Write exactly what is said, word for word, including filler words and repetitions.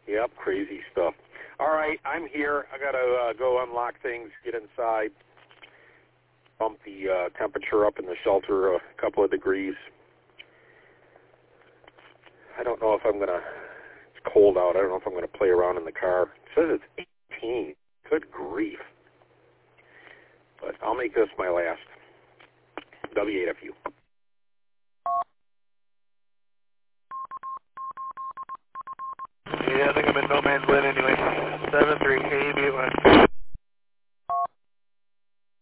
Yep, crazy stuff. All right, I'm here. I got to uh, go unlock things, get inside, bump the uh, temperature up in the shelter a couple of degrees. I don't know if I'm going to, it's cold out, I don't know if I'm going to play around in the car. It says it's eighteen. Good grief. But I'll make this my last. W eight F U. Yeah, I think I'm in no man's land anyway. seven three, A B one.